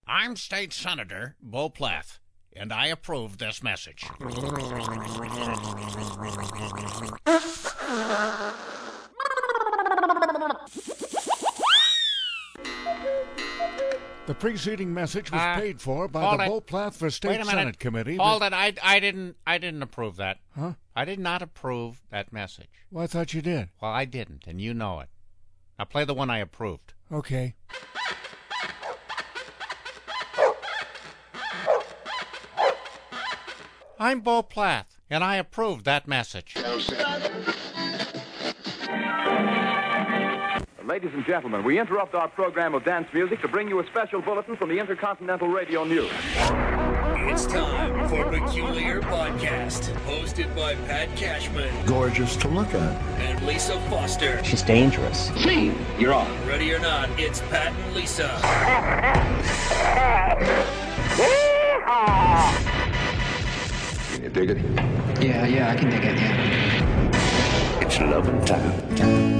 I'm State Senator Beau Plath, and I approve this message. The preceding message was paid for by the Beau Plath for State Senate Committee. Hold it. I didn't approve that. Huh? I did not approve that message. Well, I thought you did. Well, I didn't, and you know it. Now play the one I approved. Okay. I'm Beau Plath, and I approve that message. Ladies and gentlemen, we interrupt our program of dance music to bring you a special bulletin from the Intercontinental Radio News. It's time for Peculiar Podcast, hosted by Pat Cashman. Gorgeous to look at. And Lisa Foster. She's dangerous. Scene, you're on. Ready or not, it's Pat and Lisa. Can you dig it? Yeah, I can dig it, yeah. It's loving time.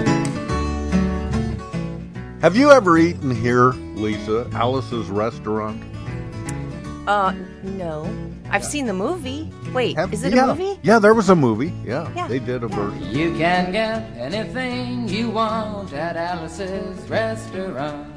Have you ever eaten here, Lisa, Alice's Restaurant? No. I've seen the movie. Wait, is it a movie? Yeah, there was a movie. Yeah, they did a version. You can get anything you want at Alice's Restaurant.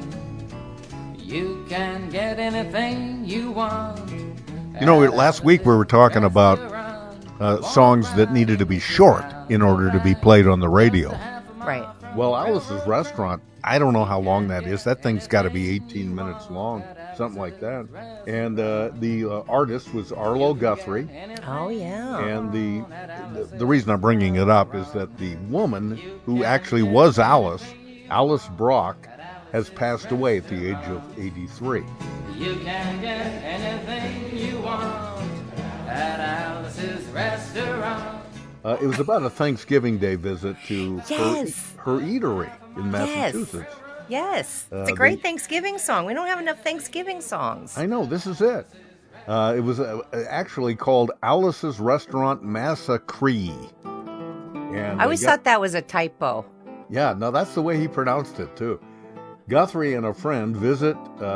You can get anything you want. You know, last week we were talking about songs that needed to be short in order to be played on the radio. Right. Well, Alice's Restaurant, I don't know how long that is. That thing's got to be 18 minutes long, something like that. And the artist was Arlo Guthrie. Oh, yeah. And the reason I'm bringing it up is that the woman who actually was Alice Brock, has passed away at the age of 83. You can get anything you want at Alice's Restaurant. It was about a Thanksgiving Day visit to her eatery in Massachusetts. Yes. It's a great Thanksgiving song. We don't have enough Thanksgiving songs. I know. This is it. It was actually called Alice's Restaurant Massacre. And I always thought that was a typo. Yeah, no, that's the way he pronounced it, too. Guthrie and a friend visit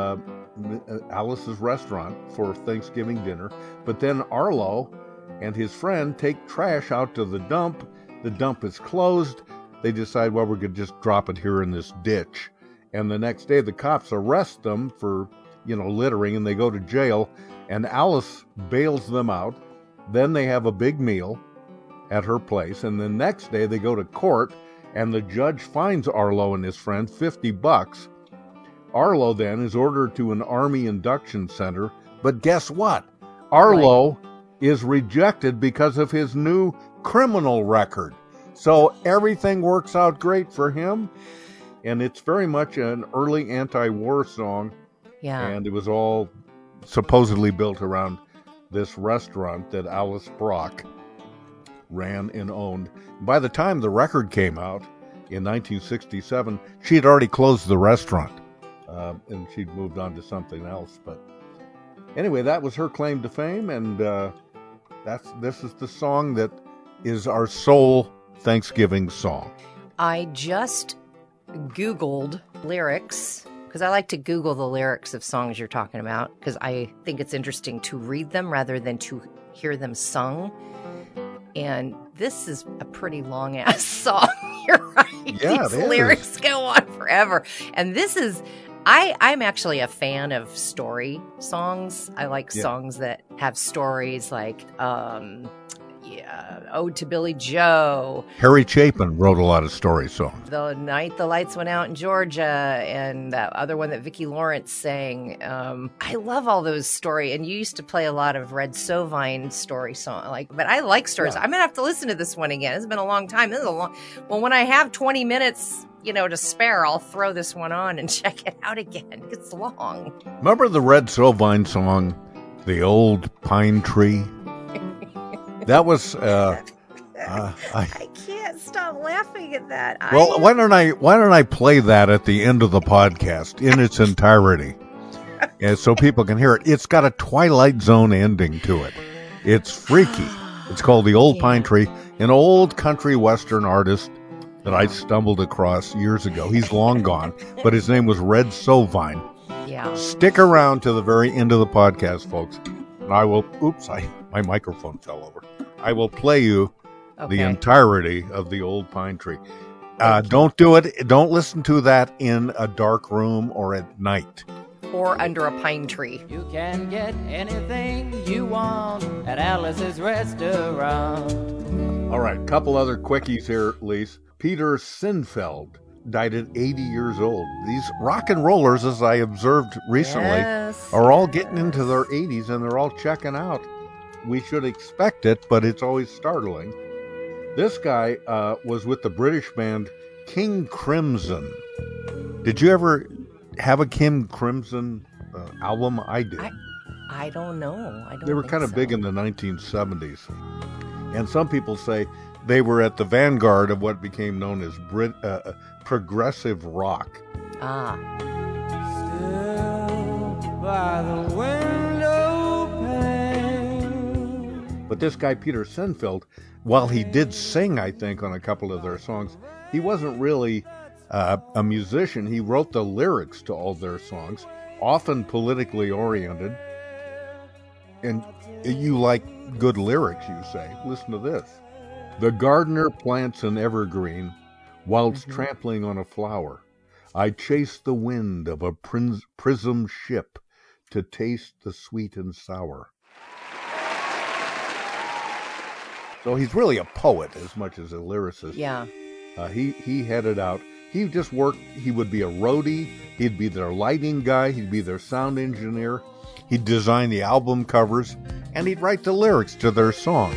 Alice's Restaurant for Thanksgiving dinner, but then Arlo and his friend take trash out to the dump. The dump is closed. They decide, well, we're going to just drop it here in this ditch. And the next day, the cops arrest them for, littering, and they go to jail. And Alice bails them out. Then they have a big meal at her place. And the next day, they go to court, and the judge fines Arlo and his friend $50. Arlo then is ordered to an Army induction center. But guess what? Arlo is rejected because of his new criminal record. So everything works out great for him. And it's very much an early anti-war song. Yeah. And it was all supposedly built around this restaurant that Alice Brock ran and owned. By the time the record came out in 1967, she had already closed the restaurant. And she'd moved on to something else. But anyway, that was her claim to fame. And this is the song that is our sole Thanksgiving song. I just Googled lyrics, because I like to Google the lyrics of songs you're talking about, because I think it's interesting to read them rather than to hear them sung. And this is a pretty long-ass song. You're right. Yeah, these lyrics go on forever. And this is... I'm actually a fan of story songs. I like songs that have stories, like Ode to Billy Joe. Harry Chapin wrote a lot of story songs. The Night the Lights Went Out in Georgia, and that other one that Vicki Lawrence sang. I love all those story. And you used to play a lot of Red Sovine story song. But I like stories. Yeah. I'm gonna have to listen to this one again. It's been a long time. Well, when I have 20 minutes, to spare, I'll throw this one on and check it out again. It's long. Remember the Red Sovine song, The Old Pine Tree? That was, I can't stop laughing at that. Well, why don't I play that at the end of the podcast in its entirety, and so people can hear it. It's got a Twilight Zone ending to it. It's freaky. It's called The Old Pine Tree, an old country western artist that I stumbled across years ago. He's long gone, but his name was Red Sovine. Yeah. Stick around to the very end of the podcast, folks. And I will, my microphone fell over. I will play you the entirety of The Old Pine Tree. Don't do it. Don't listen to that in a dark room or at night. Or under a pine tree. You can get anything you want at Alice's Restaurant. All right, couple other quickies here, Lise. Peter Sinfeld died at 80 years old. These rock and rollers, as I observed recently, are all getting into their 80s and they're all checking out. We should expect it, but it's always startling. This guy was with the British band King Crimson. Did you ever have a King Crimson album? I did. I don't know. They were kind of big in the 1970s. And some people say they were at the vanguard of what became known as progressive rock. Ah. Still by the window pane. But this guy, Peter Sinfeld, while he did sing, I think, on a couple of their songs, he wasn't really a musician. He wrote the lyrics to all their songs, often politically oriented. And you like good lyrics, you say. Listen to this. The gardener plants an evergreen whilst trampling on a flower. I chase the wind of a prism ship to taste the sweet and sour. So he's really a poet as much as a lyricist. Yeah. He headed out. He just worked. He would be a roadie. He'd be their lighting guy. He'd be their sound engineer. He'd design the album covers, and he'd write the lyrics to their song.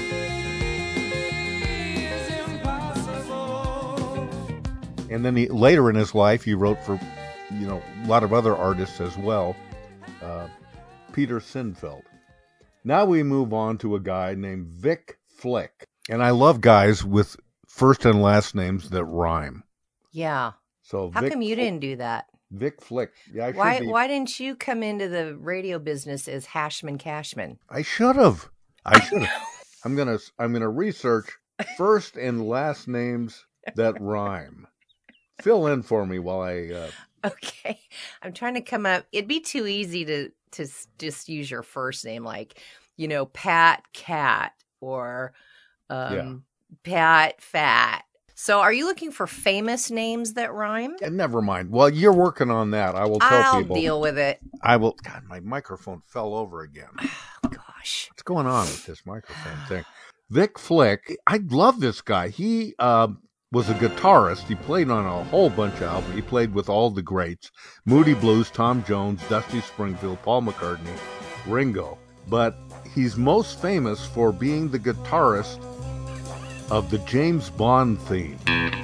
And then later in his life, he wrote for, a lot of other artists as well. Peter Sinfeld. Now we move on to a guy named Vic Flick. And I love guys with first and last names that rhyme. Yeah. So how come you didn't do that? Vic Flick. Yeah, why didn't you come into the radio business as Hashman Cashman? I should have. I'm gonna research first and last names that rhyme. Fill in for me while I. Okay, I'm trying to come up. It'd be too easy to just use your first name, like Pat Cat or Pat Fat. So are you looking for famous names that rhyme? Never mind. Well, you're working on that. I will tell people. I'll deal with it. I will. God, my microphone fell over again. Oh, gosh. What's going on with this microphone thing? Vic Flick. I love this guy. He was a guitarist. He played on a whole bunch of albums. He played with all the greats. Moody Blues, Tom Jones, Dusty Springfield, Paul McCartney, Ringo. But he's most famous for being the guitarist of the James Bond theme.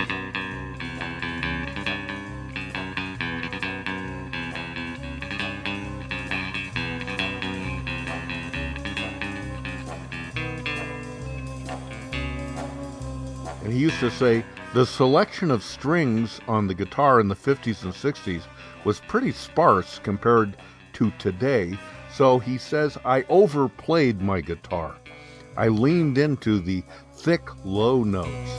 And he used to say, the selection of strings on the guitar in the 50s and 60s was pretty sparse compared to today. So he says, I overplayed my guitar. I leaned into the thick, low notes.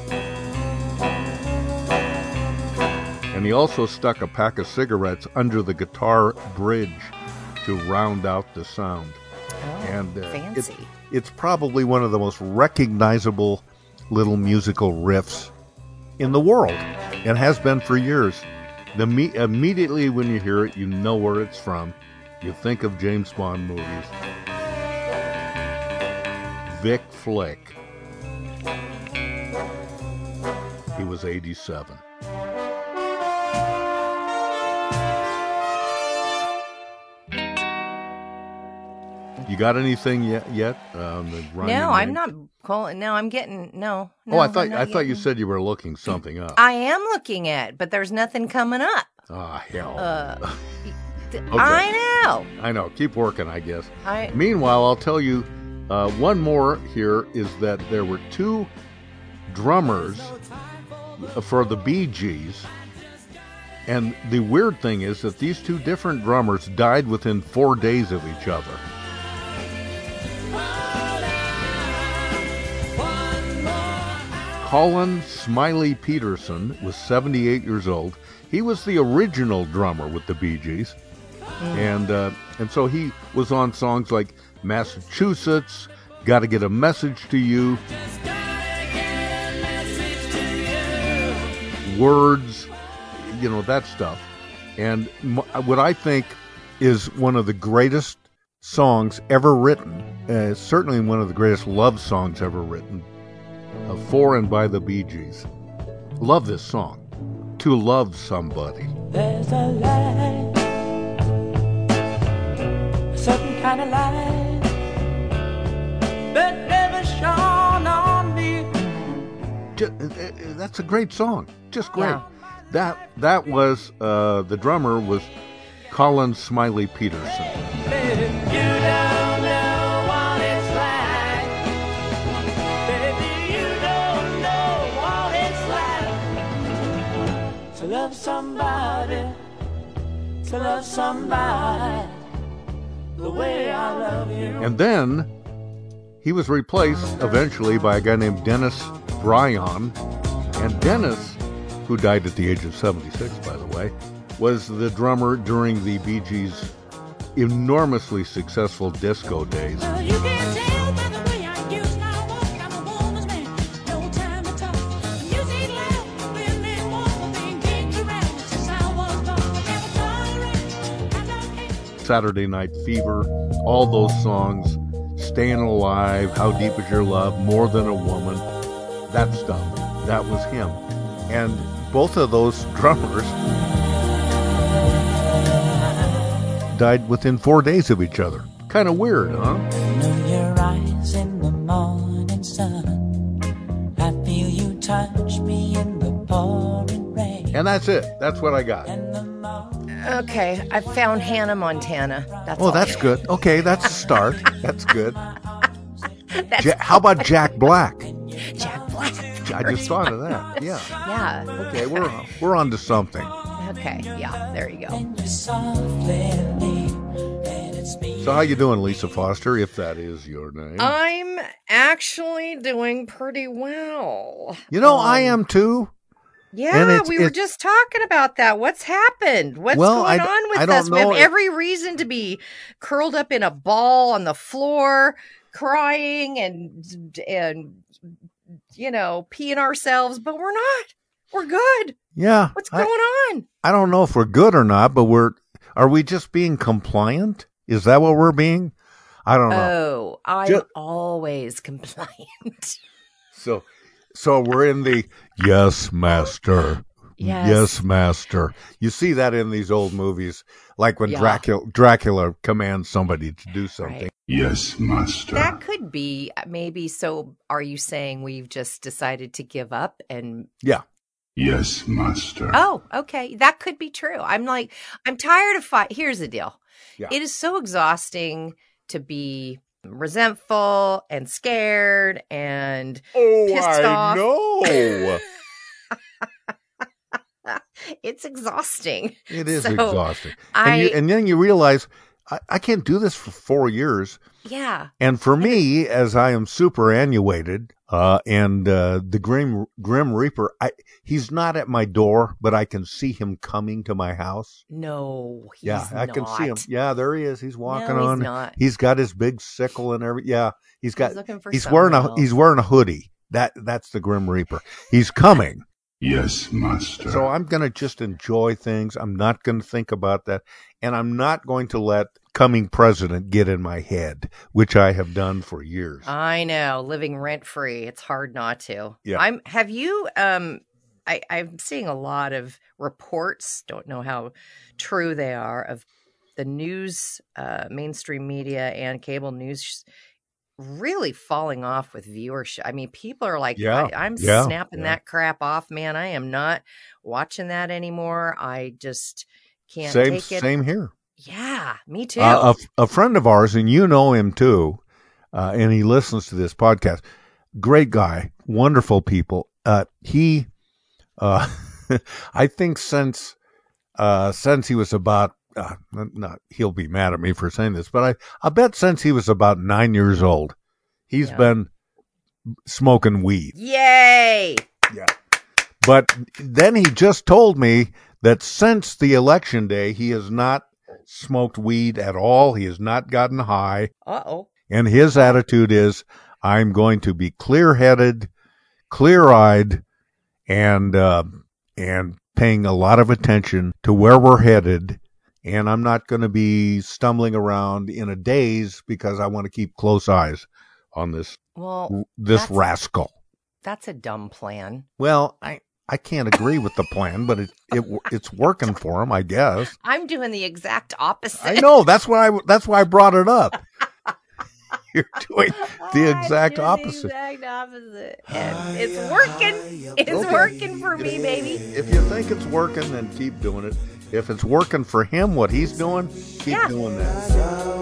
And he also stuck a pack of cigarettes under the guitar bridge to round out the sound. And fancy. It's probably one of the most recognizable little musical riffs in the world, and has been for years. Immediately when you hear it, you know where it's from. You think of James Bond movies. Vic Flick. He was 87. You got anything yet? No, I'm not calling. No, I'm getting no. I thought you said you were looking something up. I am looking at, but there's nothing coming up. Ah, hell. Okay. I know. Keep working, I guess. Meanwhile, I'll tell you one more here is that there were two drummers for the Bee Gees. And the weird thing is that these two different drummers died within 4 days of each other. Colin Smiley Peterson was 78 years old. He was the original drummer with the Bee Gees. And so he was on songs like Massachusetts, Gotta Get a Message to You, Words, that stuff. And what I think is one of the greatest songs ever written, certainly one of the greatest love songs ever written, for and by the Bee Gees. Love this song, To Love Somebody. There's a light, a certain kind of light that never shone on me. That's a great song, just great. Yeah. That was the drummer was Colin Smiley Peterson. Love somebody the way I love you. And then he was replaced eventually by a guy named Dennis Bryan. And Dennis, who died at the age of 76, by the way, was the drummer during the Bee Gees' enormously successful disco days. You can't tell by the way I use my walk. I'm a woman's man, no time to talk. Music loud, women walk, being kicked around since I was born. Saturday Night Fever, all those songs, Staying Alive, How Deep Is Your Love, More Than a Woman, that stuff, that was him. And both of those drummers died within 4 days of each other. Kind of weird, huh? Know your eyes in the morning sun. I feel you touch me in the pouring rain. And that's it. That's what I got. Okay, I found Hannah Montana. That's good. Okay, that's a start. That's good. That's How about Jack Black? Jack Black. I just thought of that. Yeah. Yeah. Okay, we're on to something. Okay, yeah, there you go. So how you doing, Lisa Foster, if that is your name? I'm actually doing pretty well. I am too. Yeah, we were just talking about that. What's happened? What's going on with us? We have every reason to be curled up in a ball on the floor, crying and peeing ourselves, but we're not. We're good. Yeah. What's going on? I don't know if we're good or not, but are we just being compliant? Is that what we're being? I don't know. Oh, I'm always compliant. So we're in the yes, master. Yes, master. You see that in these old movies, like when Dracula commands somebody to do something. Right. Yes, master. That could be maybe. So are you saying we've just decided to give up and... Yeah. Yes, master. Oh, okay. That could be true. I'm tired of fight. Here's the deal. Yeah. It is so exhausting to be resentful and scared and pissed off. know. It's exhausting. It is exhausting. And then you realize, I can't do this for 4 years. Yeah. And for me, as I am superannuated, and the Grim Reaper, he's not at my door, but I can see him coming to my house. No, he's not. I can see him. Yeah, there he is. He's walking no, on. He's not. He's got his big sickle and everything. Yeah, he's wearing a hoodie. That's the Grim Reaper. He's coming. Yes, master. So I'm going to just enjoy things. I'm not going to think about that. And I'm not going to let coming president get in my head, which I have done for years. I know, living rent free. It's hard not to. Yeah. I'm seeing a lot of reports, don't know how true they are, of the news, mainstream media and cable news really falling off with viewership. I mean, people are like, I'm snapping that crap off, man. I am not watching that anymore. I just can't take it. Same here. Yeah, me too. A friend of ours, and you know him too, and he listens to this podcast. Great guy, wonderful people. I think since he was about, he'll be mad at me for saying this, but I bet since he was about 9 years old, he's been smoking weed. Yay! Yeah. But then he just told me that since the election day, he has not smoked weed at all. He has not gotten high. Uh-oh. And his attitude is, I'm going to be clear-headed, clear-eyed, and paying a lot of attention to where we're headed. And I'm not going to be stumbling around in a daze because I want to keep close eyes on this rascal. That's a dumb plan. Well, I can't agree with the plan, but it's working for him, I guess. I'm doing the exact opposite. I know. That's why I brought it up. You're doing the exact opposite. The exact opposite. And it's working. It's working for me, baby. If you think it's working, then keep doing it. If it's working for him, what he's doing, keep doing that.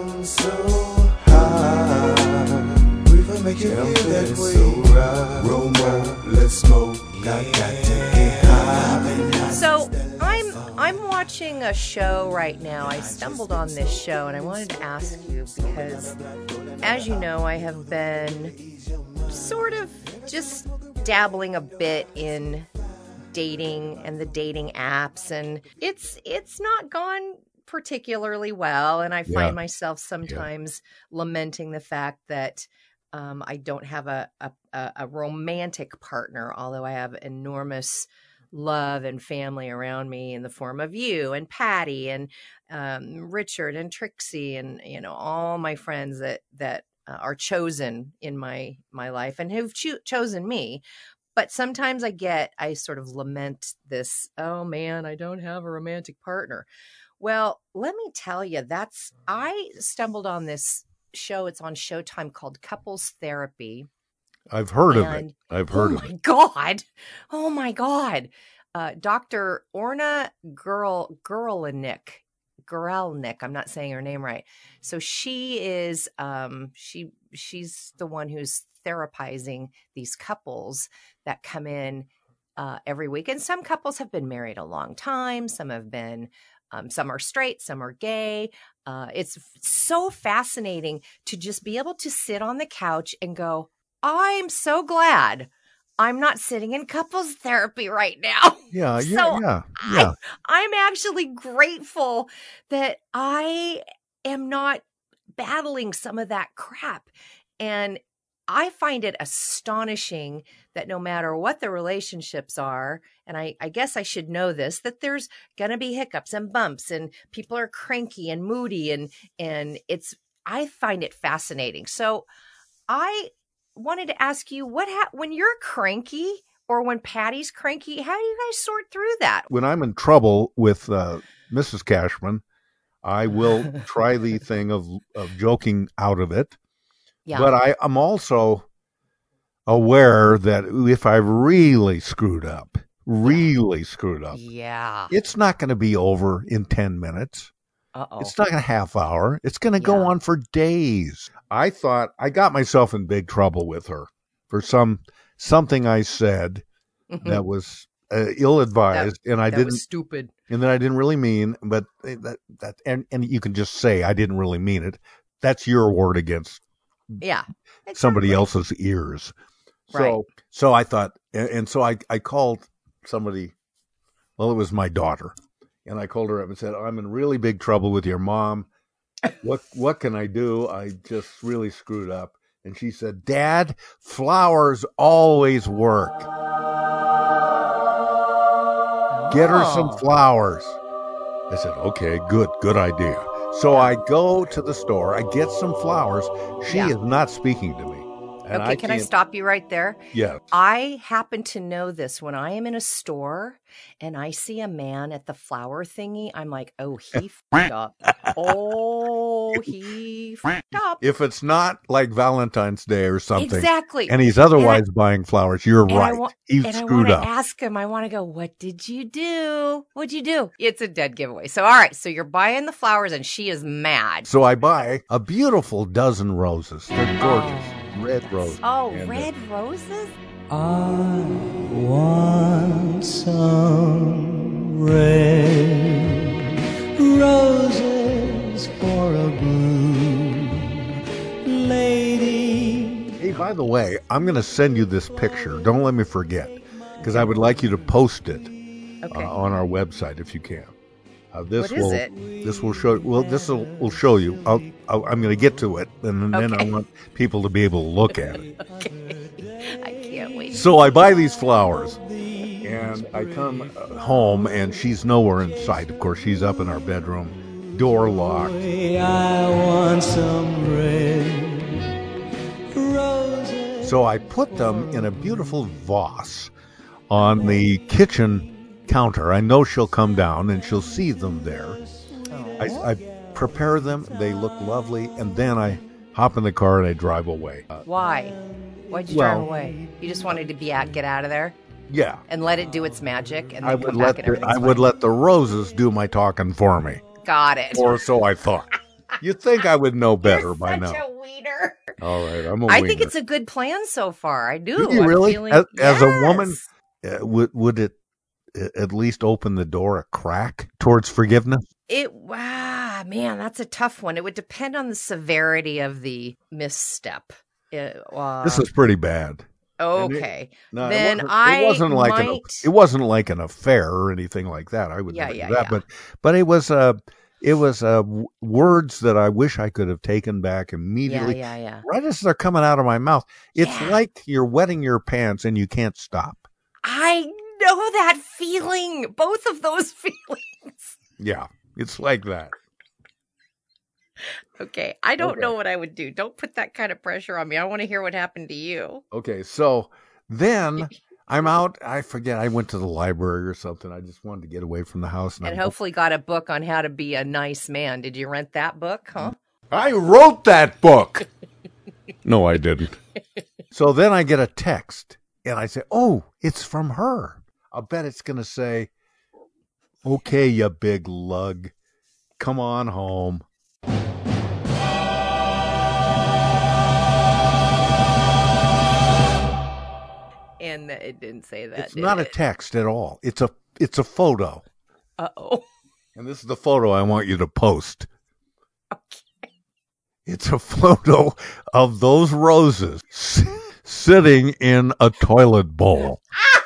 So I'm watching a show right now. I stumbled on this show and I wanted to ask you because, as you know, I have been sort of just dabbling a bit in dating and the dating apps, and it's not gone particularly well, and I find myself sometimes lamenting the fact that I don't have a romantic partner, although I have enormous love and family around me in the form of you and Patty and Richard and Trixie and all my friends that are chosen in my life and who've chosen me. But sometimes I sort of lament this, oh man, I don't have a romantic partner. Well, let me tell you, I stumbled on this show. It's on Showtime called Couples Therapy. I've heard of it. Oh my God. Dr. Orna Guralnick. I'm not saying her name right. So she is, she's the one who's therapizing these couples that come in every week. And some couples have been married a long time. Some have been, some are straight, some are gay. It's so fascinating to just be able to sit on the couch and go, I'm so glad I'm not sitting in couples therapy right now. Yeah. I'm actually grateful that I am not battling some of that crap. And I find it astonishing that no matter what the relationships are, and I guess I should know this, that there's going to be hiccups and bumps and people are cranky and moody and I find it fascinating. So I wanted to ask you when you're cranky or when Patty's cranky, how do you guys sort through that? When I'm in trouble with Mrs. Cashman, I will try the thing of joking out of it. Yeah. But I'm also aware that if I really screwed up, it's not going to be over in 10 minutes. It's not going to half hour. It's going to go on for days. I thought I got myself in big trouble with her for something I said that was ill-advised, and I didn't. Was stupid, and that I didn't really mean. But and you can just say I didn't really mean it. That's your word against somebody else's ears. So I thought, and so I called somebody. Well, it was my daughter. And I called her up and said, I'm in really big trouble with your mom. What can I do? I just really screwed up. And she said, Dad, flowers always work. Get her some flowers. I said, okay, good idea. So I go to the store. I get some flowers. She is not speaking to me. And okay, can I stop you right there? Yeah. I happen to know this. When I am in a store and I see a man at the flower thingy, I'm like, oh, he f***ed up. Oh, he f***ed up. If it's not like Valentine's Day or something. Exactly. And he's otherwise buying flowers, you're right. He screwed up. I want to ask him, I want to go, what did you do? What'd you do? It's a dead giveaway. So, all right. So you're buying the flowers and she is mad. So I buy a beautiful dozen roses. They're gorgeous. Red roses. Oh, red roses? I want some red roses for a blue lady. Hey, by the way, I'm going to send you this picture. Don't let me forget, because I would like you to post it on our website if you can. What is it? This will show. Well, this will show you. I'm going to get to it, and then I want people to be able to look at it. Okay. I can't wait. So I buy these flowers, and I come home, and she's nowhere in sight. Of course, she's up in our bedroom, door locked. I want some red roses. So I put them in a beautiful vase on the kitchen counter. I know she'll come down and she'll see them there. I prepare them. They look lovely, and then I hop in the car and I drive away. Why? Why'd you drive away? You just wanted to get out of there? Yeah. And let it do its magic, and then I would come back and everything's would fine? let the roses do my talking for me. Got it. Or so I thought. You'd think I would know better by now. Such a wiener. All right, I'm a I wiener. think it's a good plan so far. I do. Do you really? Feeling, as a woman, Yes. would it at least open the door a crack towards forgiveness? Man, that's a tough one. It would depend on the severity of the misstep. This is pretty bad. Okay. Then it wasn't like an affair or anything like that. I would never do that, but it was words that I wish I could have taken back immediately. Yeah. Right as they're coming out of my mouth. It's like you're wetting your pants and you can't stop. I know that feeling. Both of those feelings. Yeah, it's like that. Okay, I don't know what I would do. Don't put that kind of pressure on me. I want to hear what happened to you. Okay, so then I'm out. I forget. I went to the library or something. I just wanted to get away from the house. And hopefully got a book on how to be a nice man. Did you rent that book, huh? I wrote that book. No, I didn't. So then I get a text, and I say, oh, it's from her. I'll bet it's going to say, okay, you big lug. Come on home. And it didn't say that. It's not a text at all. It's a photo. Uh-oh. And this is the photo I want you to post. Okay. It's a photo of those roses sitting in a toilet bowl.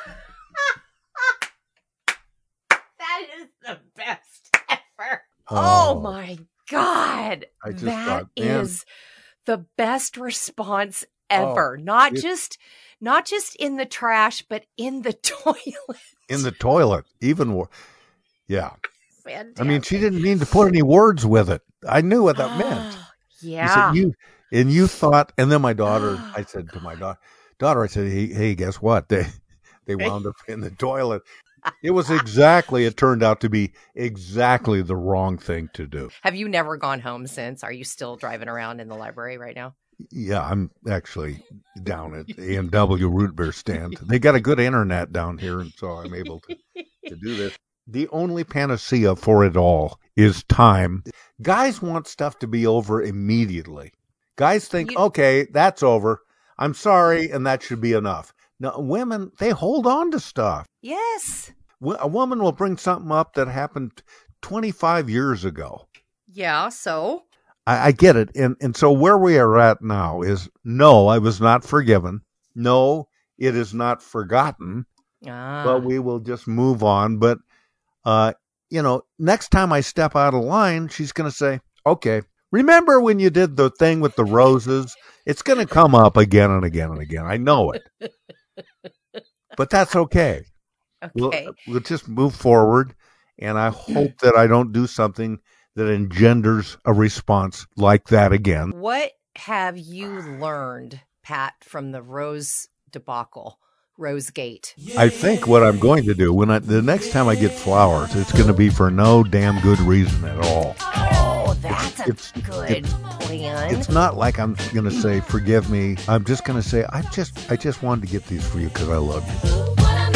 That is the best ever. Oh my God. That is the best response ever. Not just in the trash, but in the toilet. In the toilet. Even more. Yeah. Fantastic. I mean, she didn't mean to put any words with it. I knew what that meant. Yeah. You thought, and then my daughter, I said to my daughter, I said, hey, guess what? They wound up in the toilet. It turned out to be exactly the wrong thing to do. Have you never gone home since? Are you still driving around in the library right now? Yeah, I'm actually down at A&W Root Beer stand. They got a good internet down here, and so I'm able to do this. The only panacea for it all is time. Guys want stuff to be over immediately. Guys think, okay, that's over. I'm sorry, and that should be enough. Now, women, they hold on to stuff. Yes. A woman will bring something up that happened 25 years ago. Yeah, so? I get it. And so where we are at now is, no, I was not forgiven. No, it is not forgotten. But we will just move on. But, next time I step out of line, she's going to say, okay, remember when you did the thing with the roses? It's going to come up again and again and again. I know it. But that's okay. Okay. We'll just move forward. And I hope that I don't do something that engenders a response like that again. What have you learned, Pat, from the Rose debacle, Rosegate? I think what I'm going to do the next time I get flowers, it's going to be for no damn good reason at all. Oh, that's a good plan. It's not like I'm going to say, forgive me. I'm just going to say, I just wanted to get these for you because I love you.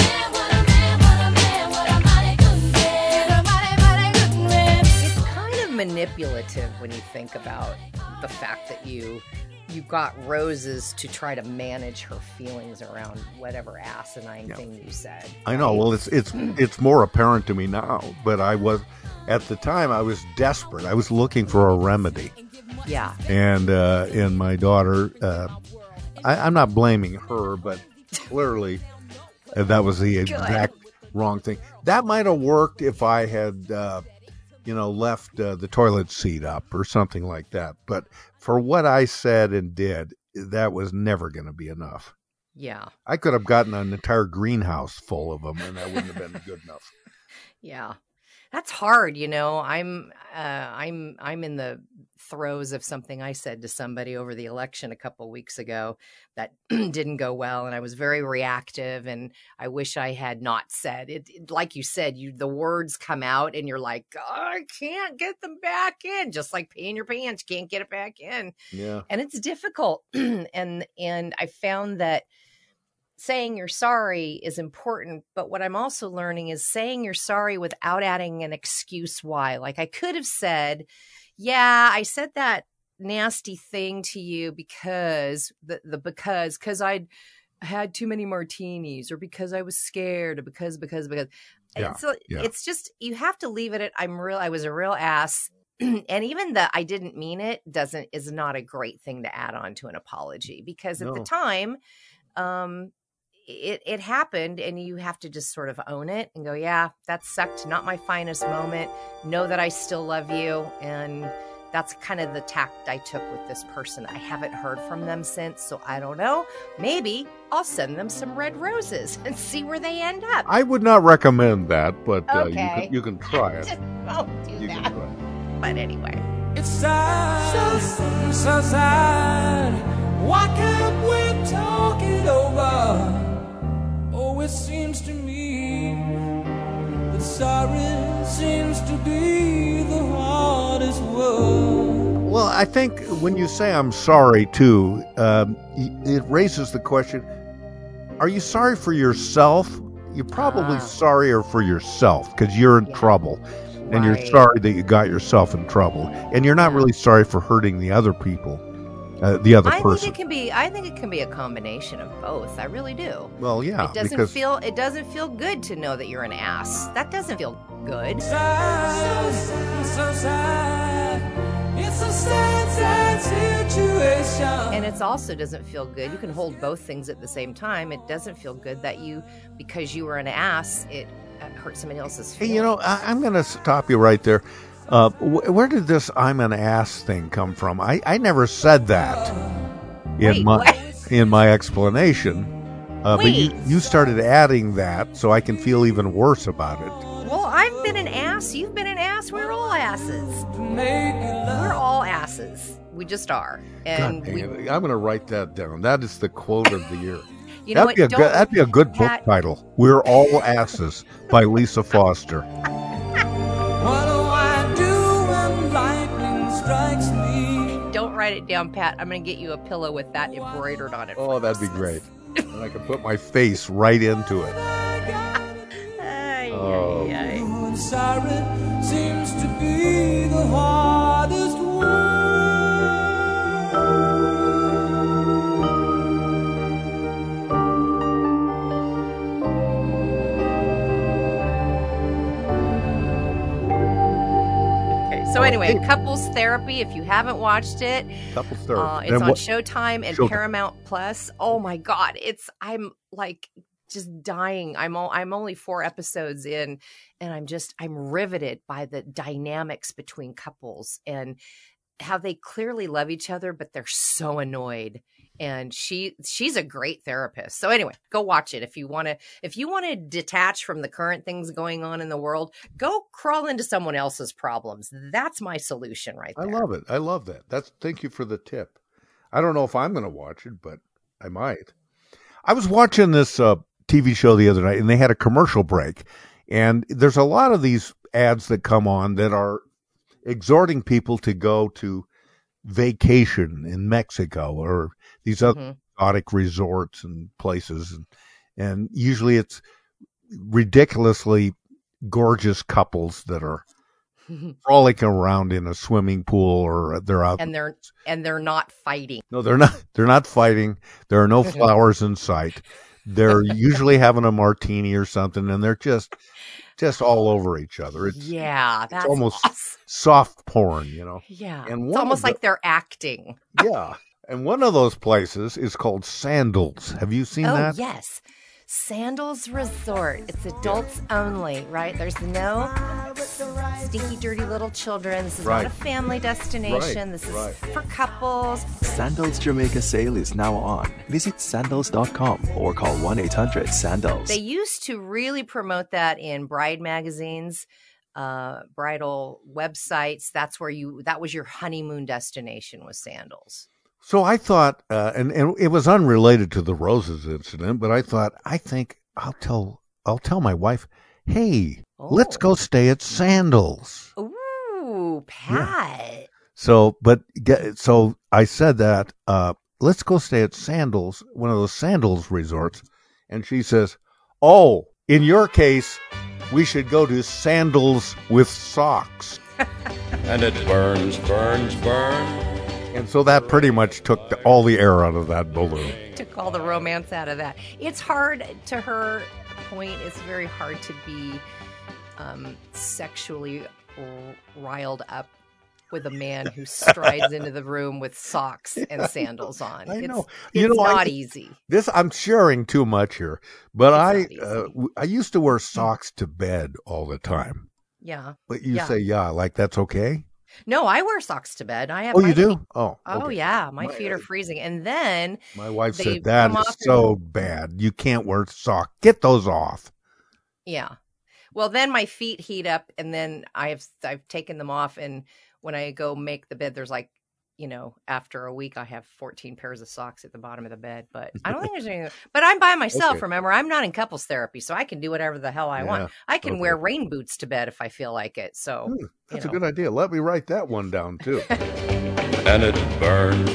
Manipulative when you think about the fact that you got roses to try to manage her feelings around whatever asinine thing you said. I know. Well, it's more apparent to me now, but at the time I was desperate. I was looking for a remedy. Yeah. And my daughter, I'm not blaming her, but clearly that was the exact wrong thing. That might have worked if I had left the toilet seat up or something like that. But for what I said and did, that was never going to be enough. Yeah. I could have gotten an entire greenhouse full of them, and that wouldn't have been good enough. Yeah. That's hard, I'm in the throes of something I said to somebody over the election a couple weeks ago that didn't go well, and I was very reactive, and I wish I had not said it. Like you said, the words come out, and you're like, oh, I can't get them back in, just like peeing your pants, you can't get it back in. Yeah, and it's difficult, and I found that saying you're sorry is important, but what I'm also learning is saying you're sorry without adding an excuse why. Like I could have said, yeah, I said that nasty thing to you because because I'd had too many martinis, or because I was scared, or because. Yeah, so yeah. It's just, you have to leave it at I was a real ass. And even the I didn't mean it is not a great thing to add on to an apology, because at the time, it happened, and you have to just sort of own it and go, yeah, that sucked. Not my finest moment. Know that I still love you. And that's kind of the tact I took with this person. I haven't heard from them since, so I don't know. Maybe I'll send them some red roses and see where they end up. I would not recommend that, but Okay. you can try it. Won't do You that. can try it. But anyway. It's sad, so sad. Why can't we talk it over? Oh, it seems to me that sorry seems to be the hardest word. Well, I think when you say I'm sorry, too, it raises the question, are you sorry for yourself? You're probably sorrier for yourself because you're in trouble. And you're sorry that you got yourself in trouble. And you're not really sorry for hurting the other people, the other person. I think it can be a combination of both. I really do. Well, yeah. It doesn't feel good to know that you're an ass. That doesn't feel good. Sad, so sad. It's a sad, sad situation. And it also doesn't feel good. You can hold both things at the same time. It doesn't feel good that because you were an ass, it hurt somebody else's feelings. Hey, I'm going to stop you right there. Where did this "I'm an ass" thing come from? I never said that in my explanation. But you started adding that, so I can feel even worse about it. Well, I've been an ass. You've been an ass. We're all asses. We're all asses. We just are. And God, I'm going to write that down. That is the quote of the year. That'd be a good book title. We're All Asses by Lisa Foster. What do I do when lightning strikes me? Don't write it down, Pat. I'm going to get you a pillow with that embroidered on it. Oh, that'd be great. And I can put my face right into it. Sorry seems to be the hardest word. So anyway, Couples Therapy, if you haven't watched it, Couples Therapy. It's on Showtime and Paramount Plus. Oh my God. I'm like just dying. I'm only 4 episodes in, and I'm riveted by the dynamics between couples and how they clearly love each other, but they're so annoyed. And she's a great therapist. So anyway, go watch it. If you want to detach from the current things going on in the world, go crawl into someone else's problems. That's my solution right there. I love it. I love that. Thank you for the tip. I don't know if I'm going to watch it, but I might. I was watching this TV show the other night, and they had a commercial break. And there's a lot of these ads that come on that are exhorting people to go to vacation in Mexico or these other exotic resorts and places. And usually it's ridiculously gorgeous couples that are frolicking around in a swimming pool, or they're out. And they're not fighting. No, they're not. They're not fighting. There are no flowers in sight. They're usually having a martini or something, and they're just all over each other. That's almost awesome. soft porn, Yeah, and it's almost like they're acting. Yeah, and one of those places is called Sandals. Have you seen that? Oh, yes. Sandals Resort. It's adults only, right? There's no stinky, dirty little children. This is not a family destination. This is for couples. Sandals Jamaica sale is now on. Visit sandals.com or call 1-800-SANDALS. They used to really promote that in bride magazines, bridal websites. That was your honeymoon destination, was Sandals. So I thought, and it was unrelated to the roses incident, but I think I'll tell my wife, hey, let's go stay at Sandals. Ooh, Pat. Yeah. So I said that, let's go stay at Sandals, one of those Sandals resorts. And she says, oh, in your case, we should go to Sandals with Socks. And it burns. And so that pretty much took all the air out of that balloon. Took all the romance out of that. It's hard, to her point, it's very hard to be sexually riled up with a man who strides into the room with socks and sandals on. I know. It's not easy. I'm sharing too much here, but I used to wear socks to bed all the time. Yeah. But you say, like that's okay? No, I wear socks to bed. I have. Oh, you do? Oh, okay. Yeah. My feet are freezing. And then my wife said that is so bad. You can't wear socks. Get those off. Yeah. Well, then my feet heat up, and then I've taken them off, and when I go make the bed, there's after a week, I have 14 pairs of socks at the bottom of the bed. But I don't think there's anything. But I'm by myself. Okay. Remember, I'm not in couples therapy, so I can do whatever the hell I want. I can wear rain boots to bed if I feel like it. So that's a good idea. Let me write that one down too. And it burns.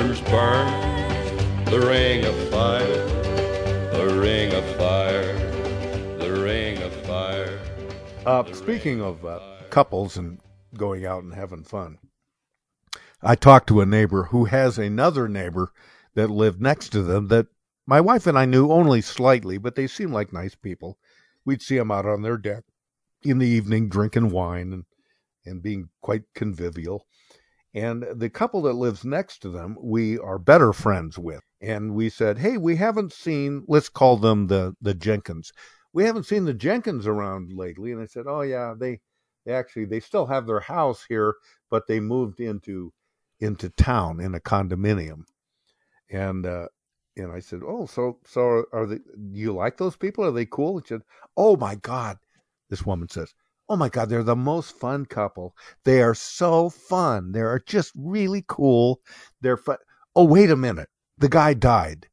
The ring of fire. The ring of fire. The ring of fire. Speaking of couples and going out and having fun, I talked to a neighbor who has another neighbor that lived next to them that my wife and I knew only slightly, but they seemed like nice people. We'd see them out on their deck in the evening drinking wine and being quite convivial. And the couple that lives next to them, we are better friends with. And we said, hey, we haven't seen, let's call them the Jenkins. We haven't seen the Jenkins around lately. And I said, oh, yeah, they still have their house here, but they moved into town in a condominium. And I said, oh, so are they, do you like those people? Are they cool? She said, oh my God. This woman says, oh my God, they're the most fun couple. They are so fun. They are just really cool. They're fun. Oh, wait a minute. The guy died.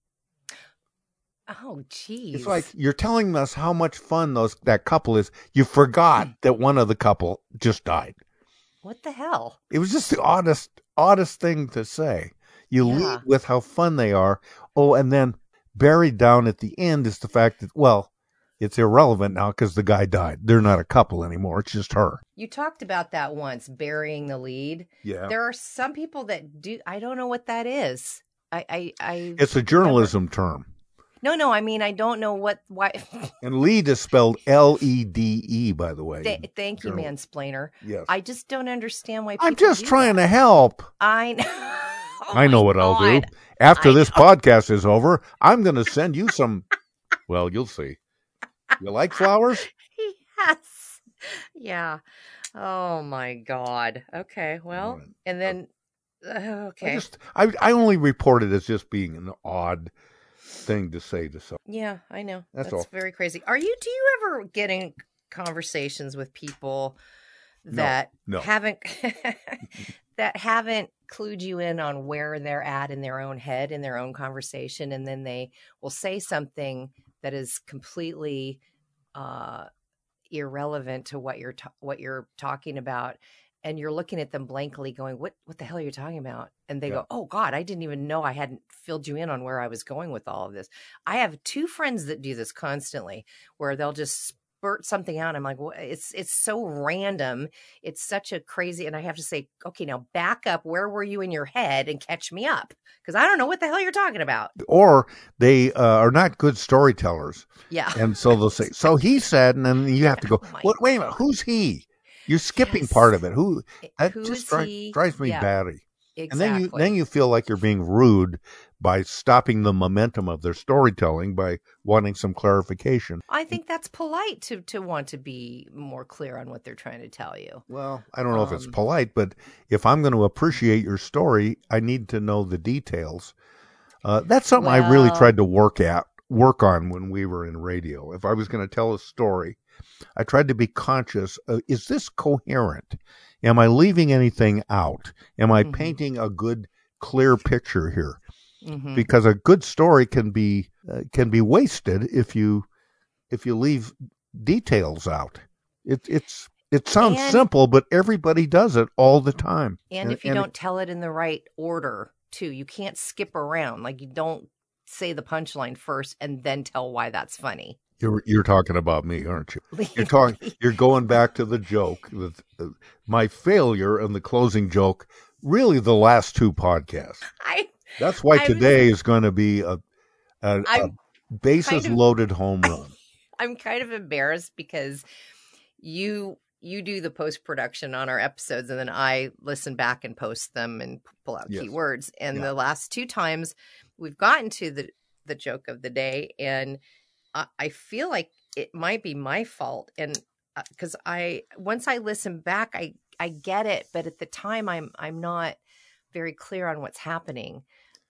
Oh, geez. It's like you're telling us how much fun that couple is. You forgot that one of the couple just died. What the hell? It was just the oddest thing to say. You lead with how fun they are. Oh, and then buried down at the end is the fact that, well, it's irrelevant now because the guy died. They're not a couple anymore. It's just her. You talked about that once, burying the lead. Yeah. There are some people that do. I don't know what that is. It's a journalism term. No. I mean, I don't know why. And lead is spelled L-E-D-E, by the way. Thank you, mansplainer. Yes. I just don't understand why people I'm just trying to help. I know. Oh I know what I'll do. After this podcast is over, I'm going to send you some. Well, you'll see. You like flowers? Yes. Yeah. Oh, my God. Okay. Well, right. And then, okay. I only report it as just being an odd thing to say to someone. Yeah, I know. That's all. Very crazy. Do you ever get in conversations with people that haven't that haven't clued you in on where they're at in their own head, in their own conversation, and then they will say something that is completely irrelevant to what you're talking about, and you're looking at them blankly going, what the hell are you talking about? And they go, oh God, I didn't even know I hadn't filled you in on where I was going with all of this. I have two friends that do this constantly, where they'll just spurt something out. I'm like, well, it's so random. It's such a crazy, and I have to say, okay, now back up. Where were you in your head and catch me up? Because I don't know what the hell you're talking about. Or they are not good storytellers. Yeah. And so they'll say, so he said, and then you have to go, wait a minute, who's he? You're skipping part of it. Who just drives me batty. Exactly. And then you feel like you're being rude by stopping the momentum of their storytelling by wanting some clarification. I think that's polite to want to be more clear on what they're trying to tell you. Well, I don't know if it's polite, but if I'm going to appreciate your story, I need to know the details. That's something I really tried to work on when we were in radio. If I was going to tell a story, I tried to be conscious of, is this coherent? Am I leaving anything out? Am I painting a good, clear picture here? Mm-hmm. Because a good story can be wasted if you leave details out. It sounds simple, but everybody does it all the time. And if you don't tell it in the right order, too, you can't skip around. Like, you don't say the punchline first and then tell why that's funny. You're talking about me, aren't you? You're going back to the joke. My failure and the closing joke. Really, the last two podcasts. That's why today is going to be a bases-loaded home run. I'm kind of embarrassed because you do the post-production on our episodes, and then I listen back and post them and pull out keywords. And the last two times we've gotten to the joke of the day, and I feel like it might be my fault. And because once I listen back, I get it, but at the time I'm not very clear on what's happening.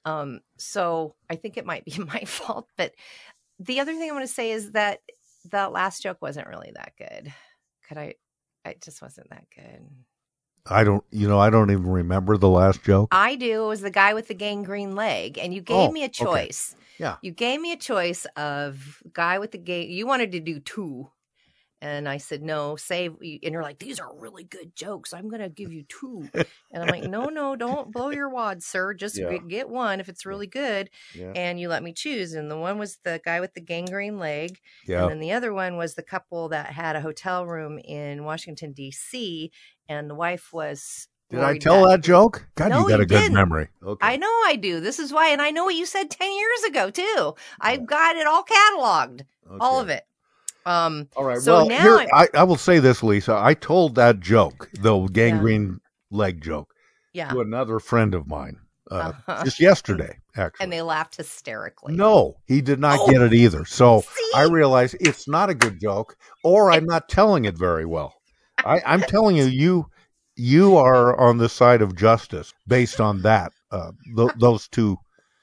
So I think it might be my fault. But the other thing I want to say is that the last joke wasn't really that good. It just wasn't that good. I don't even remember the last joke. I do. It was the guy with the gangrene leg, and you gave me a choice. Okay. Yeah. You gave me a choice of guy with the you wanted to do two. And I said, no, save. And you're like, these are really good jokes. I'm going to give you two. And I'm like, no, don't blow your wad, sir. Just get one if it's really good. Yeah. And you let me choose. And the one was the guy with the gangrene leg. Yeah. And then the other one was the couple that had a hotel room in Washington, D.C. And the wife was... Did I tell that joke? God, no, you got a good memory. Okay. I know I do. This is why. And I know what you said 10 years ago, too. I've got it all cataloged. Okay. All of it. All right. So well, now I will say this, Lisa. I told that joke, the gangrene leg joke, to another friend of mine just yesterday, actually. And they laughed hysterically. No, he did not get it either. So I realized it's not a good joke, or I'm not telling it very well. I'm telling you are on the side of justice based on that those two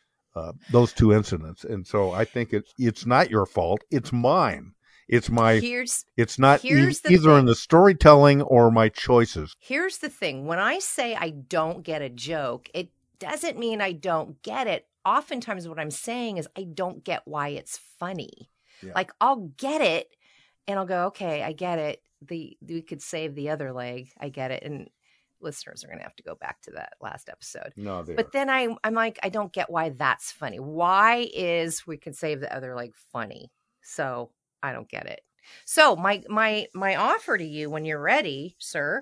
incidents, and so I think it's not your fault. It's mine. It's not either in the storytelling or my choices. Here's the thing. When I say I don't get a joke, it doesn't mean I don't get it. Oftentimes what I'm saying is I don't get why it's funny. Yeah. Like, I'll get it and I'll go, okay, I get it. We could save the other leg. I get it. And listeners are going to have to go back to that last episode. No, but then I'm like, I don't get why that's funny. Why is we could save the other leg funny? So I don't get it. So my offer to you when you're ready, sir,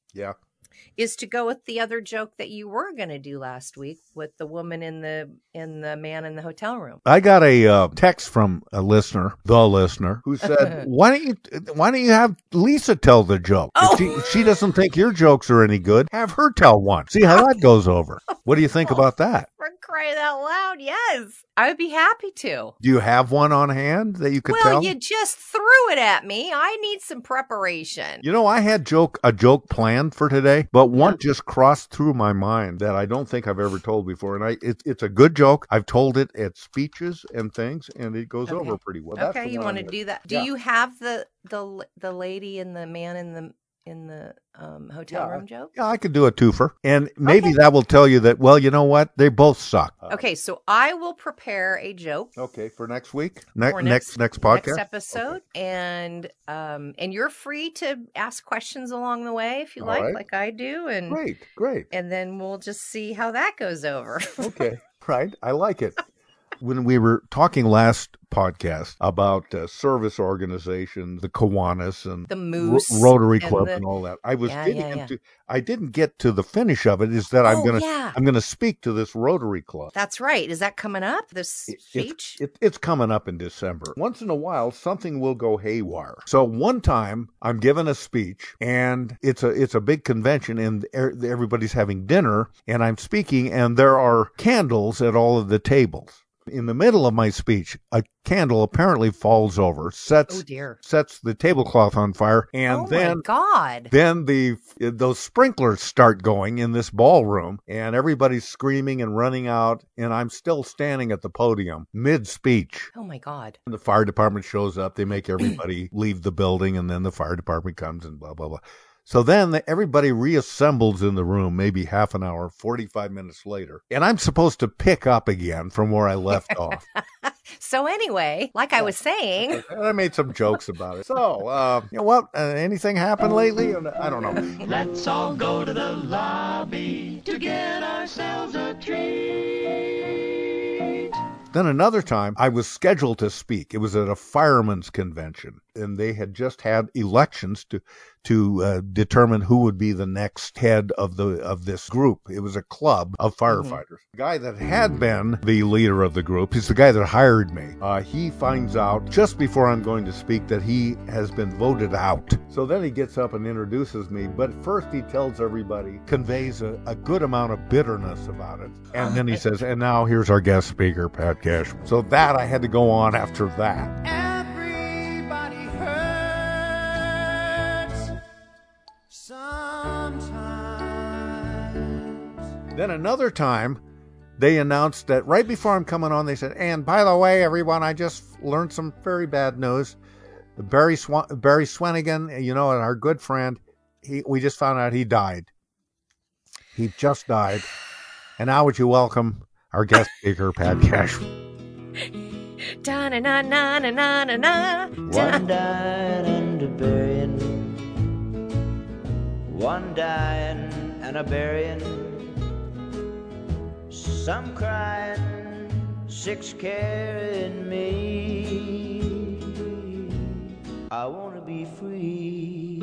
is to go with the other joke that you were going to do last week with the woman in the man in the hotel room. I got a text from the listener, who said, "Why don't you have Lisa tell the joke? Oh. If she doesn't think your jokes are any good, have her tell one. See how that goes over. What do you think about that?" For crying out loud, yes. I would be happy to. Do you have one on hand that you could tell? Well, you just threw it at me. I need some preparation. You know, I had a joke planned for today, but one just crossed through my mind that I don't think I've ever told before. And it's a good joke. I've told it at speeches and things, and it goes over pretty well. Okay, you want to do that? Do you have the lady and the man in the hotel room joke? Yeah, I could do a twofer. And maybe that will tell you that, well, you know what? They both suck. Okay, so I will prepare a joke. Okay, for next week? Next podcast? Next episode. Okay. And you're free to ask questions along the way if you like I do. And Great. And then we'll just see how that goes over. Okay, right. I like it. When we were talking last podcast about service organizations, the Kiwanis and the Moose, Rotary Club and all that, I was I didn't get to the finish of it. Is that I'm gonna speak to this Rotary Club. That's right. Is that coming up? This speech? It's coming up in December. Once in a while, something will go haywire. So one time, I'm giving a speech, and it's a big convention, and everybody's having dinner, and I'm speaking, and there are candles at all of the tables. In the middle of my speech, a candle apparently falls over, sets the tablecloth on fire, and then those sprinklers start going in this ballroom, and everybody's screaming and running out, and I'm still standing at the podium mid-speech. Oh my God! And the fire department shows up. They make everybody leave the building, and then the fire department comes and blah blah blah. So then everybody reassembles in the room, maybe half an hour, 45 minutes later. And I'm supposed to pick up again from where I left off. So anyway, like I was saying. I made some jokes about it. So, you know what? Anything happened lately? I don't know. Let's all go to the lobby to get ourselves a treat. Then another time, I was scheduled to speak. It was at a firemen's convention, and they had just had elections to determine who would be the next head of this group. It was a club of firefighters. The guy that had been the leader of the group, he's the guy that hired me. He finds out just before I'm going to speak that he has been voted out. So then he gets up and introduces me, but first he tells everybody, conveys a good amount of bitterness about it. And then he says, and now here's our guest speaker, Pat Cashman. So that I had to go on after that. Then another time, they announced that right before I'm coming on, they said, and by the way, everyone, I just learned some very bad news. Barry Swanigan, you know, our good friend, we just found out he died. He just died. And now would you welcome our guest speaker, Pat Cashman. Da-na-na-na-na-na-na. One dying and a burying. One dying and a burying. Some crying, 6 carrying me. I want to be free.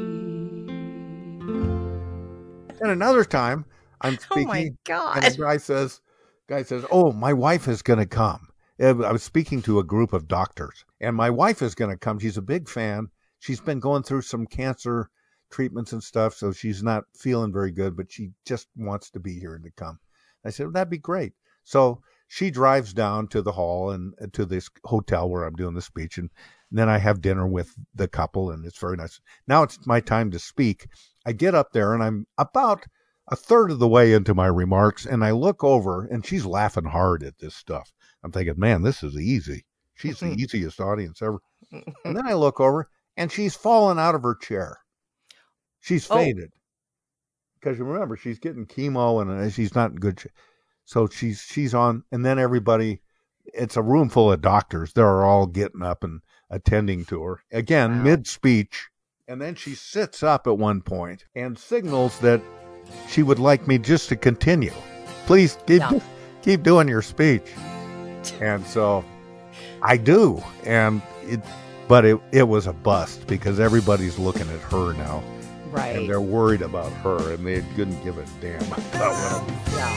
And another time, I'm speaking. Oh my God. And the guy says, oh, my wife is going to come. I was speaking to a group of doctors, and my wife is going to come. She's a big fan. She's been going through some cancer treatments and stuff, so she's not feeling very good, but she just wants to be here to come. I said, well, that'd be great. So she drives down to the hall and to this hotel where I'm doing the speech. And then I have dinner with the couple, and it's very nice. Now it's my time to speak. I get up there, and I'm about a third of the way into my remarks, and I look over, and she's laughing hard at this stuff. I'm thinking, man, this is easy. She's the easiest audience ever. And then I look over, and she's fallen out of her chair. She's fainted. Because you remember, she's getting chemo and she's not in good shape. So she's on, and then everybody, it's a room full of doctors. They're all getting up and attending to her. Again, mid-speech. And then she sits up at one point and signals that she would like me just to continue. Please keep doing your speech. And so I do. But it was a bust because everybody's looking at her now. Right. And they're worried about her, and they couldn't give a damn about what. Yeah.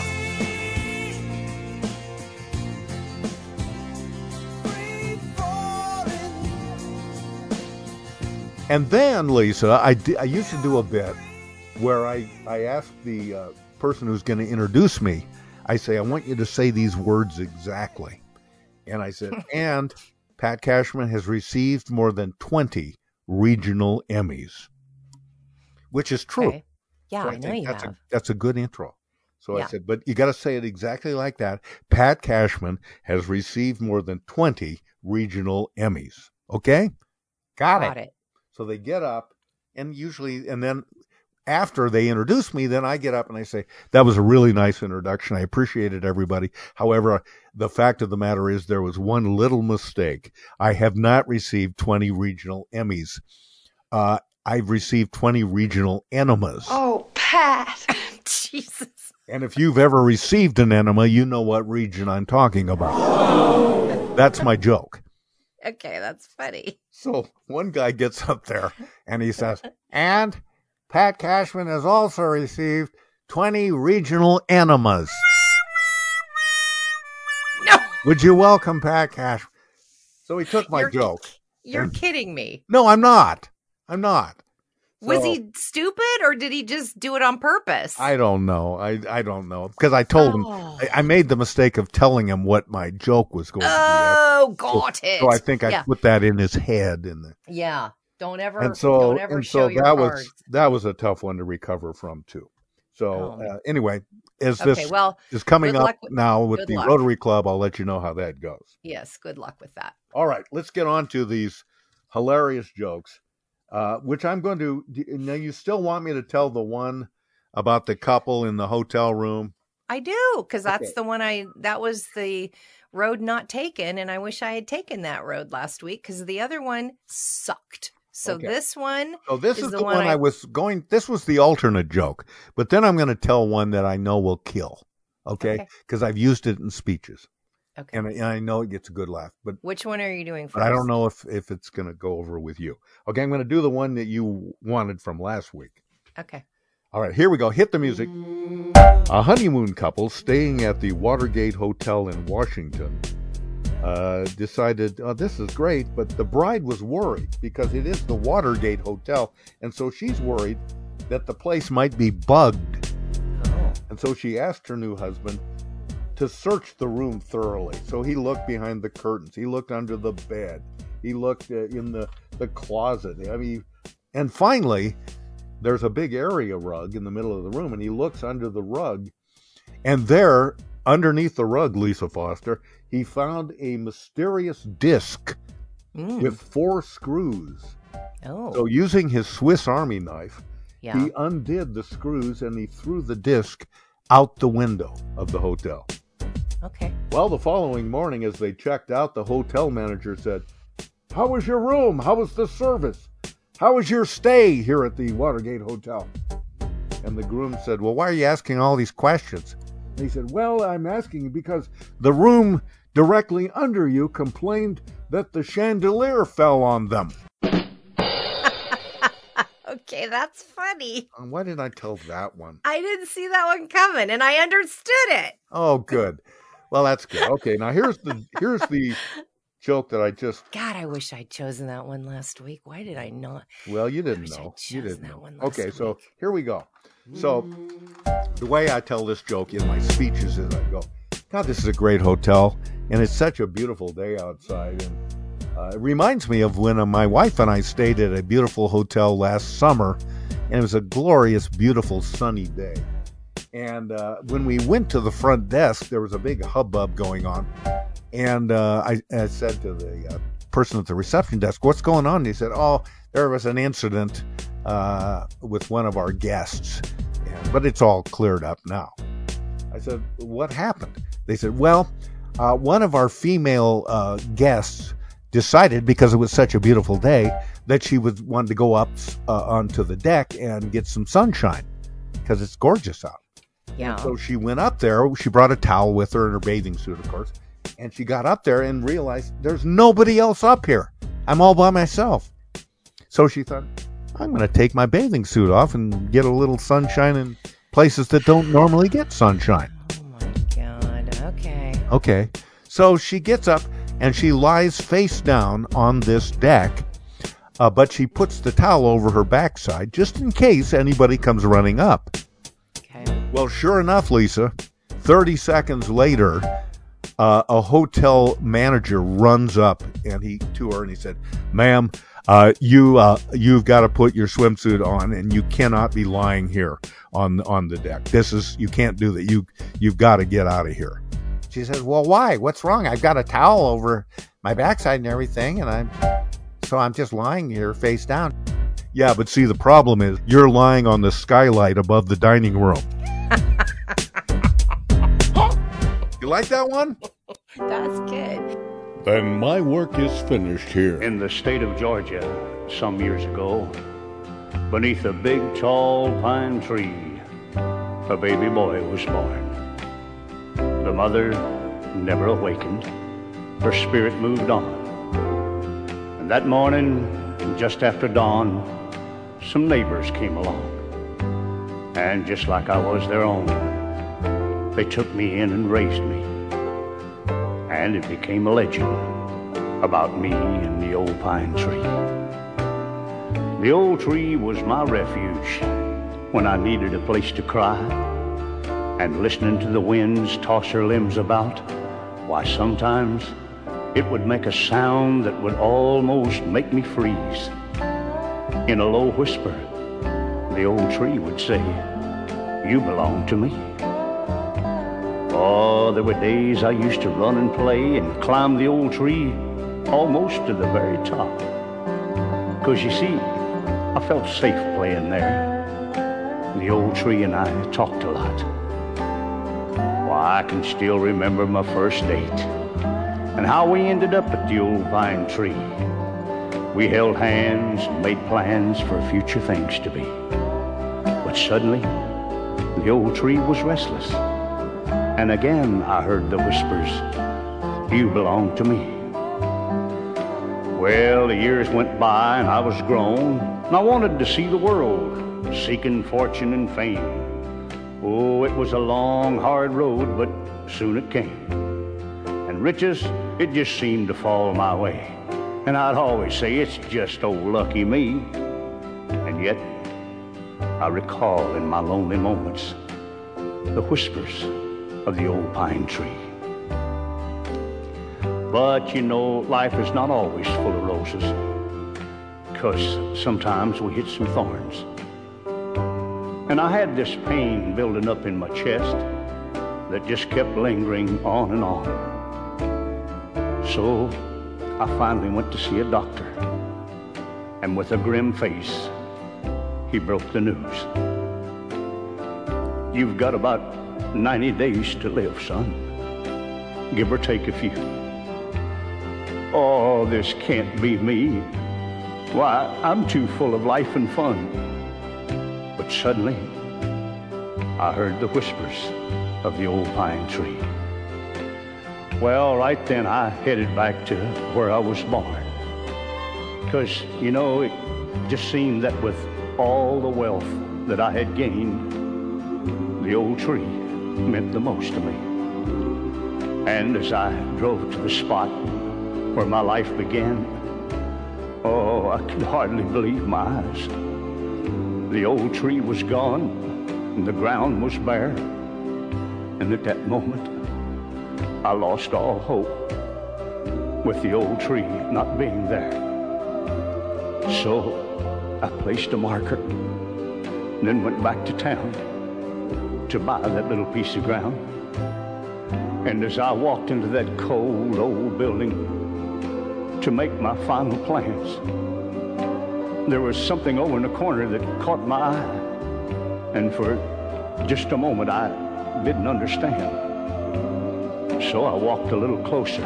And then, Lisa, I used to do a bit where I asked the person who's going to introduce me, I say, I want you to say these words exactly. And I said, and Pat Cashman has received more than 20 regional Emmys. Which is true. Okay. Yeah, so I know you have. That's a good intro. So I said, but you got to say it exactly like that. Pat Cashman has received more than 20 regional Emmys. Okay? Got it. So they get up, and then after they introduce me, then I get up and I say, that was a really nice introduction. I appreciated everybody. However, the fact of the matter is there was one little mistake. I have not received 20 regional Emmys. I've received 20 regional enemas. Oh, Pat. Jesus. And if you've ever received an enema, you know what region I'm talking about. That's my joke. Okay, that's funny. So one guy gets up there and he says, and Pat Cashman has also received 20 regional enemas. No. Would you welcome Pat Cashman? So he took my joke. You're kidding me. No, I'm not. Was So, he stupid or did he just do it on purpose? I don't know. I don't know. Because I told him, I made the mistake of telling him what my joke was going to be. Oh, got it. So I think I put that in his head. Yeah. Don't ever so show your cards. that was a tough one to recover from, too. So anyway, this is coming up now with the Rotary Club. I'll let you know how that goes. Yes, good luck with that. All right, let's get on to these hilarious jokes. Which I'm going to, now you still want me to tell the one about the couple in the hotel room? I do, because that's the one that was the road not taken, and I wish I had taken that road last week, because the other one sucked. So this one is the one I was going, this was the alternate joke, but then I'm going to tell one that I know will kill, okay? Because I've used it in speeches. Okay. And I know it gets a good laugh, but which one are you doing first? But I don't know if it's going to go over with you. Okay, I'm going to do the one that you wanted from last week. Okay. All right, here we go. Hit the music. A honeymoon couple staying at the Watergate Hotel in Washington decided, oh, this is great, but the bride was worried because it is the Watergate Hotel, and so she's worried that the place might be bugged. Oh. And so she asked her new husband to search the room thoroughly. So he looked behind the curtains. He looked under the bed. He looked in the closet. I mean, and finally, there's a big area rug in the middle of the room, and he looks under the rug, and there, underneath the rug, Lisa Foster, he found a mysterious disc with 4 screws. Oh. So using his Swiss Army knife, Yeah. He undid the screws and he threw the disc out the window of the hotel. Okay. Well, the following morning, as they checked out, the hotel manager said, "How was your room? How was the service? How was your stay here at the Watergate Hotel?" And the groom said, "Well, why are you asking all these questions?" And he said, "Well, I'm asking because the room directly under you complained that the chandelier fell on them." Okay, that's funny. Why did I tell that one? I didn't see that one coming, and I understood it. Oh, good. Well, that's good. Okay, now here's the joke that I just... God, I wish I'd chosen that one last week. Why did I not? Well, you didn't know. You didn't know. Okay, so here we go. So the way I tell this joke in my speeches is I go, "God, this is a great hotel, and it's such a beautiful day outside." And it reminds me of when my wife and I stayed at a beautiful hotel last summer, and it was a glorious, beautiful, sunny day. And when we went to the front desk, there was a big hubbub going on. And I said to the person at the reception desk, "What's going on?" And he said, "Oh, there was an incident with one of our guests, but it's all cleared up now." I said, "What happened?" They said, "Well, one of our female guests decided, because it was such a beautiful day, that she wanted to go up onto the deck and get some sunshine because it's gorgeous out." Yeah. So she went up there. She brought a towel with her and her bathing suit, of course. And she got up there and realized there's nobody else up here. I'm all by myself. So she thought, I'm going to take my bathing suit off and get a little sunshine in places that don't normally get sunshine. Oh my God. Okay. Okay. So she gets up and she lies face down on this deck, but she puts the towel over her backside just in case anybody comes running up. Okay. Well, sure enough, Lisa, 30 seconds later, a hotel manager runs up to her and he said, "Ma'am, you've got to put your swimsuit on and you cannot be lying here on the deck. You can't do that. You've got to get out of here." She says, "Well, why? What's wrong? I've got a towel over my backside and everything, and I'm just lying here face down." "Yeah, but see, the problem is you're lying on the skylight above the dining room." You like that one? That's good. Then my work is finished here. In the state of Georgia, some years ago, beneath a big tall pine tree, a baby boy was born. The mother never awakened. Her spirit moved on. And that morning, just after dawn, some neighbors came along. And just like I was their own, they took me in and raised me. And it became a legend about me and the old pine tree. The old tree was my refuge when I needed a place to cry. And listening to the winds toss her limbs about, why sometimes it would make a sound that would almost make me freeze. In a low whisper, the old tree would say, you belong to me. Oh, there were days I used to run and play and climb the old tree almost to the very top. 'Cause you see, I felt safe playing there. The old tree and I talked a lot. Why, I can still remember my first date and how we ended up at the old pine tree. We held hands and made plans for future things to be. But suddenly, the old tree was restless. And again I heard the whispers, you belong to me. Well, the years went by and I was grown, and I wanted to see the world, seeking fortune and fame. Oh, it was a long, hard road, but soon it came. And riches, it just seemed to fall my way. And I'd always say, it's just old lucky me. And yet, I recall in my lonely moments the whispers of the old pine tree. But you know, life is not always full of roses, 'cause sometimes we hit some thorns. And I had this pain building up in my chest that just kept lingering on and on. So I finally went to see a doctor, and with a grim face, he broke the news. You've got about 90 days to live, son, give or take a few. Oh, this can't be me. Why, I'm too full of life and fun. But suddenly, I heard the whispers of the old pine tree. Well, right then I headed back to where I was born. 'Cause, you know, it just seemed that with all the wealth that I had gained, the old tree meant the most to me. And as I drove to the spot where my life began, oh, I could hardly believe my eyes. The old tree was gone, and the ground was bare. And at that moment, I lost all hope with the old tree not being there. So I placed a marker, and then went back to town to buy that little piece of ground. And as I walked into that cold old building to make my final plans, there was something over in the corner that caught my eye. And for just a moment, I didn't understand. So I walked a little closer.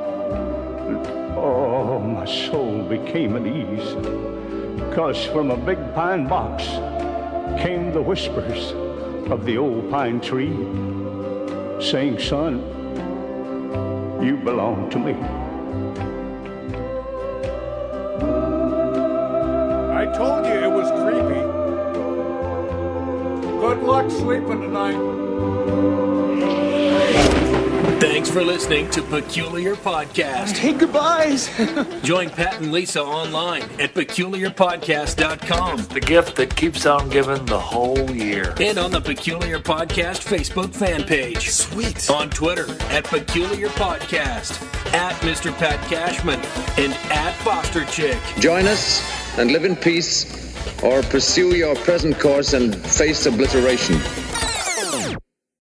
Oh, my soul became at ease, 'cause from a big pine box came the whispers of the old pine tree, saying, son, you belong to me. I told you it was creepy. Good luck sleeping tonight. Thanks for listening to Peculiar Podcast. Hey, goodbyes. Join Pat and Lisa online at peculiarpodcast.com. The gift that keeps on giving the whole year. And on the Peculiar Podcast Facebook fan page. Sweet. On Twitter at Peculiar Podcast, at Mr. Pat Cashman, and at Foster Chick. Join us and live in peace, or pursue your present course and face obliteration.